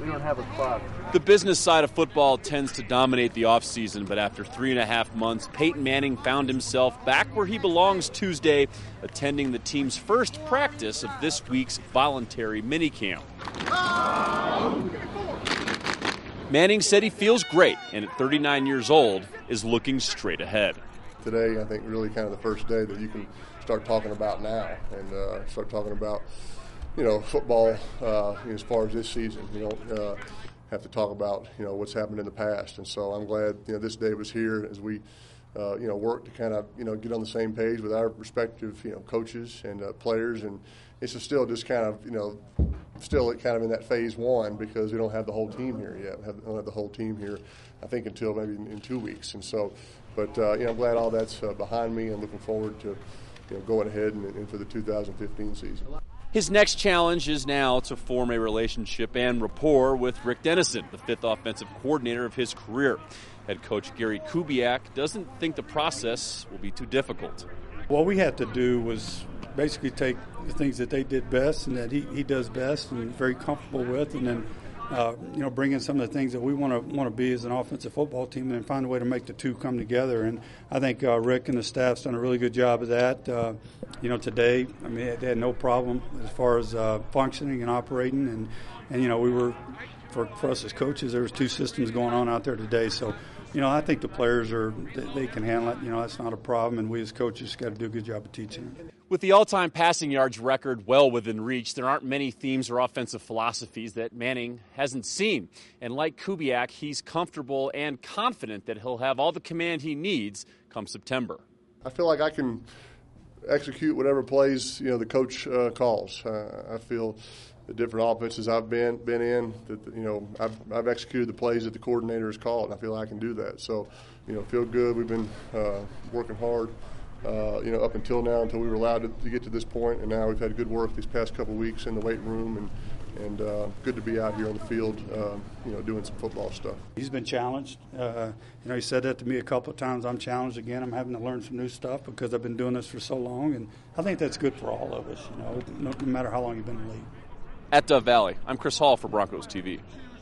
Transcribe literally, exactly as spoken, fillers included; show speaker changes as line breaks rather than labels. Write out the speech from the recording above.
We don't have a clock.
The business side of football tends to dominate the offseason, but after three and a half months, Peyton Manning found himself back where he belongs Tuesday, attending the team's first practice of this week's voluntary minicamp. Manning said he feels great, and at thirty-nine years old, is looking straight ahead.
Today, I think, really kind of the first day that you can start talking about now and uh, start talking about, you know, football uh, as far as this season. You don't uh, have to talk about, you know, what's happened in the past. And so I'm glad, you know, this day was here as we, uh, you know, work to kind of, you know, get on the same page with our respective, you know, coaches and uh, players. And it's still just kind of, you know, still kind of in that phase one because we don't have the whole team here yet. We don't have the whole team here, I think, until maybe in, in two weeks. And so, but, uh, you know, I'm glad all that's uh, behind me and looking forward to, you know, going ahead and, and for the two thousand fifteen season.
His next challenge is now to form a relationship and rapport with Rick Dennison, the fifth offensive coordinator of his career. Head coach Gary Kubiak doesn't think the process will be too difficult.
What we had to do was basically take the things that they did best and that he, he does best and very comfortable with, and then uh, you know, bring in some of the things that we want to want to be as an offensive football team, and then find a way to make the two come together. And I think uh, Rick and the staff's done a really good job of that. Uh, you know, today, I mean, they had no problem as far as uh, functioning and operating, and and you know, we were for for us as coaches, there was two systems going on out there today, so. You know, I think the players are, they can handle it. You know, that's not a problem, and we as coaches got to do a good job of teaching them.
With the all-time passing yards record well within reach, there aren't many themes or offensive philosophies that Manning hasn't seen. And like Kubiak, he's comfortable and confident that he'll have all the command he needs come September.
I feel like I can execute whatever plays, you know, the coach uh, calls. Uh, I feel the different offenses I've been been in, that you know, I've I've executed the plays that the coordinator has called, and I feel like I can do that. So, you know, feel good. We've been uh, working hard, uh, you know, up until now, until we were allowed to, to get to this point, and now we've had good work these past couple of weeks in the weight room, and and uh, good to be out here on the field, uh, you know, doing some football stuff. He's
been challenged. Uh, you know, he said that to me a couple of times. I'm challenged again. I'm having to learn some new stuff because I've been doing this for so long, and I think that's good for all of us. You know, no, no matter how long you've been in the league.
At Dove Valley, I'm Chris Hall for Broncos T V.